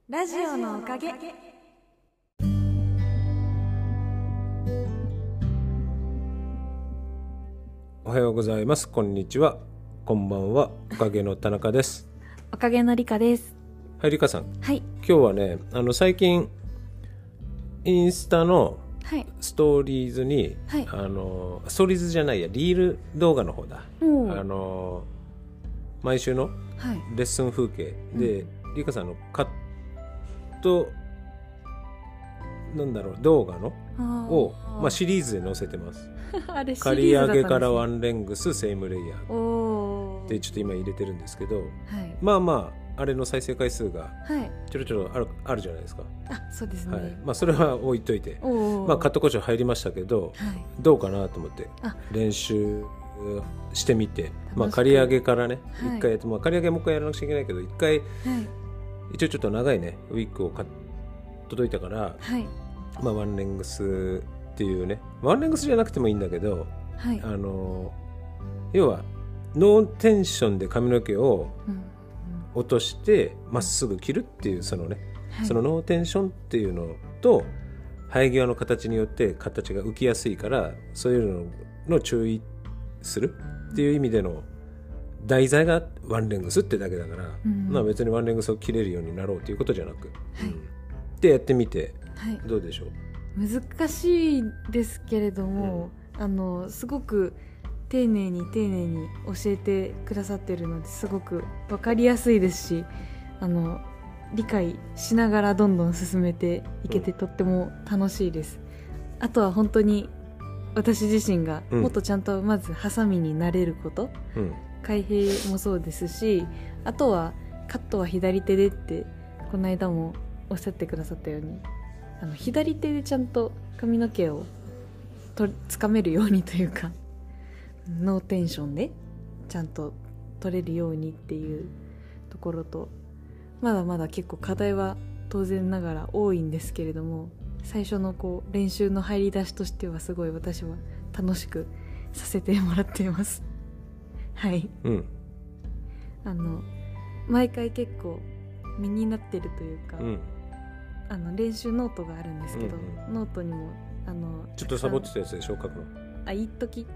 ラジオのおかげ。 おはようございます。こんにちは。こんばんは。おかげの田中です。 おかげのりかです。 はい、りかさん。 はい。 今日はね、最近インスタのはい。 ストーリーズに、 はい。 ストーリーズじゃないや、リール動画の方だ。 おー。 毎週のはい。 レッスン風景で、りかさんのカット動画のを、シリーズで載せてます。 あれシ刈りリーズだったんですね。 上げからワンレングスセイムレイヤーおー。 でちょっと今入れてるんですけど、 はい。 まああれの再生回数がはい。 ちょろあるじゃないですか。 あ、そうですね。 はい、それは置いといて、 おー。 カット故障入りましたけど、 はい。 どうかなと思ってあ、 練習してみて、 楽しく刈り上げからね、 はい一回やって、刈り上げもう一回やらなくちゃいけないけど、一回はい。 一応ちょっと長いねウィッグを届いたから、 はい。 ワンレングスっていうね、ワンレングスじゃなくてもいいんだけど、 はい。 要はノーテンションで髪の毛をうん落としてまっすぐ切るっていう、そのね、 はい。 そのノーテンションっていうのと生え際の形によって形が浮きやすいから、そういうのの注意するっていう意味での題材がワンレングスってだけだから、別にワンレングスを切れるようになろうということじゃなく、でやってみてどうでしょう。 難しいですけれども、すごく丁寧に教えてくださってるので、すごく分かりやすいですし、理解しながらどんどん進めていけて、とっても楽しいです。あとは本当に私自身がもっとちゃんとまずハサミになれること、開閉もそうですし、あとはカットは左手でってこの間もおっしゃってくださったように、左手でちゃんと髪の毛をつかめるようにというか、ノーテンションでちゃんと取れるようにっていうところと、まだまだ結構課題は当然ながら多いんですけれども、最初の練習の入り出しとしてはすごい私は楽しくさせてもらっています。はい、毎回結構身になってるというか、練習ノートがあるんですけど、ノートにもちょっとサボってたやつでしょ、書くの。 一時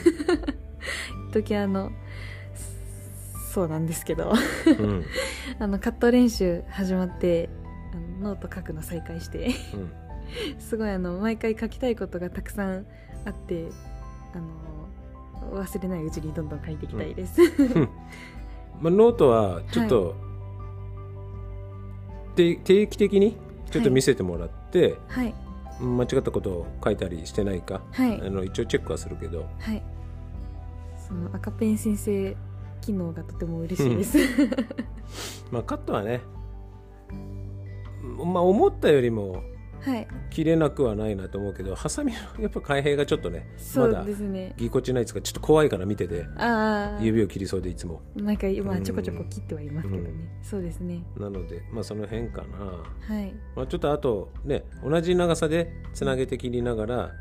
そうなんですけど、カット練習始まってノート書くの再開してすごい毎回書きたいことがたくさんあって、忘れないうちにどんどん書いていきたいです。 ノートはちょっと、定期的にちょっと見せてもらって、間違ったことを書いたりしてないか、一応チェックはするけど、 その赤ペン先生機能がとても嬉しいです。 カットはね、思ったよりも切れなくはないなと思うけど、ハサミのやっぱ開閉がちょっとね、 そうですね、 ぎこちないですか、ちょっと怖いから見てて、指を切りそうでいつもなんか今ちょこちょこ切ってはいますけどね、そうですね。 なのでその辺かな。ちょっとあとね、同じ長さでつなげて切りながら、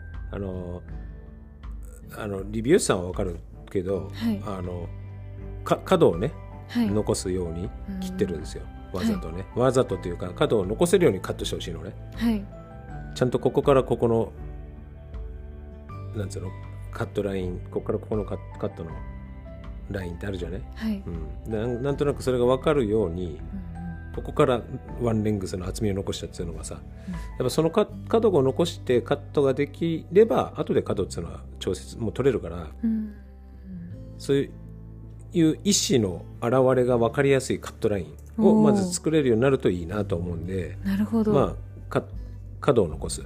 リビュースさんは分かるけど、角をね、残すように切ってるんですよ、わざとね、わざとというか角を残せるようにカットしてほしいのね。ちゃんとここからここのなんつうのカットライン、ここからここのカットのラインってあるじゃない、なんとなくそれが分かるように、ここからワンレングスの厚みを残したっていうのがさ、やっぱその角を残してカットができれば後で角っていうのは調節もう取れるから、そういう意思の表れが分かりやすいカットラインをまず作れるようになるといいなと思うんで、 なるほど、 角を残す、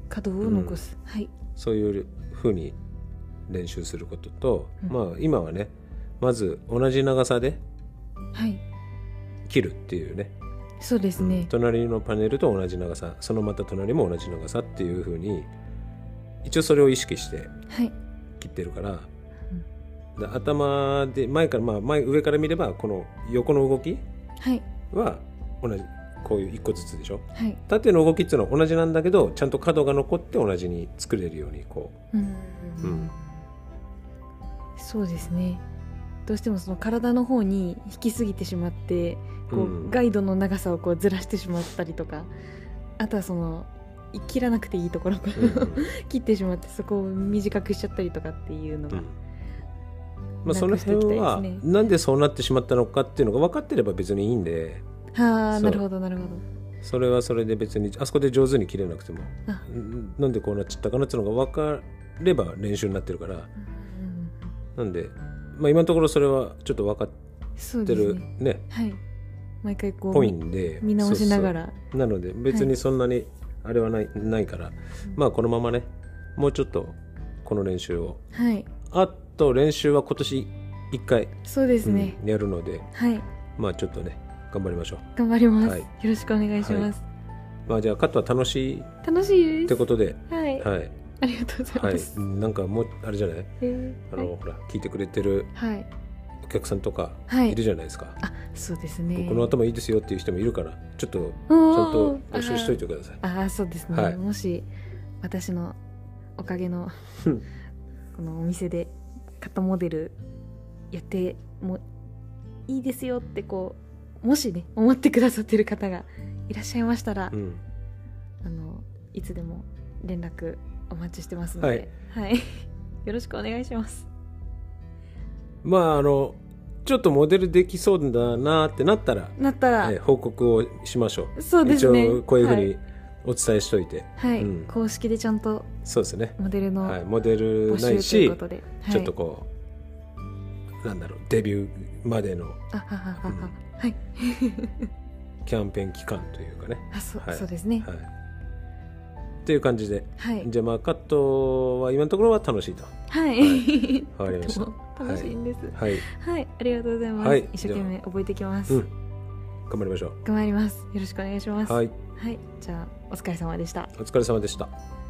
そういう風に練習することと、今はね、まず同じ長さで切るっていうね、 そうですね、 隣のパネルと同じ長さ、そのまた隣も同じ長さっていう風に一応それを意識して切ってるから、頭で前から、上から見ればこの横の動きは同じ、こういう一個ずつでしょ、縦の動きっていうのは同じなんだけど、ちゃんと角が残って同じに作れるようにそうですね。どうしてもその体の方に引きすぎてしまって、 こう、ガイドの長さをこうずらしてしまったりとか、あとはその切らなくていいところを切ってしまってそこを短くしちゃったりとかっていうのが、 まあ、その辺はなんでそうなってしまったのかっていうのが分かってれば別にいいんで、 はあ、なるほどなるほど。 それはそれで別にあそこで上手に切れなくてもなんでこうなっちゃったかなっていうのが分かれば練習になってるから、なんで、まあ、今のところそれはちょっと分かってる ね、 はい、毎回こうポインで見直しながら、 そうなので別にそんなにあれはないから、まあこのままねもうちょっとこの練習を、 はい、 あと練習は今年1回そうですね、 やるので、 はい、 まあちょっとね頑張りましょう。 頑張ります、 はい、 よろしくお願いします、 まあじゃあカットは楽しいですってことで、 はい、はい、ありがとうございます、 はい、なんかもうあれじゃない、ほら聞いてくれてるお客さんとかいるじゃないですか、 あ、そうですね、 この頭いいですよっていう人もいるからちょっとちゃんと募集しといてください。 あ、そうですね、もし私のおかげのこのお店でカットモデルやってもいいですよってこうもしね思ってくださってる方がいらっしゃいましたら、いつでも連絡お待ちしてますので、はい、よろしくお願いします。 まあちょっとモデルできそうだなってなったら報告をしましょう。 そうですね、 一応こういうふうにお伝えしといて、 はい、公式でちゃんとそうですね、 モデルのモデルないし、 募集ということで、 ちょっとこうなんだろうデビューまでのキャンペーン期間というかね、 そうですね、 っていう感じで、じゃあまあカットは今のところは楽しいと。 はい、 わかりました。 楽しいんです。 はい、 ありがとうございます。一生懸命覚えてきます。 頑張りましょう。 頑張ります。よろしくお願いします。 はい、 じゃあお疲れ様でした。 お疲れ様でした。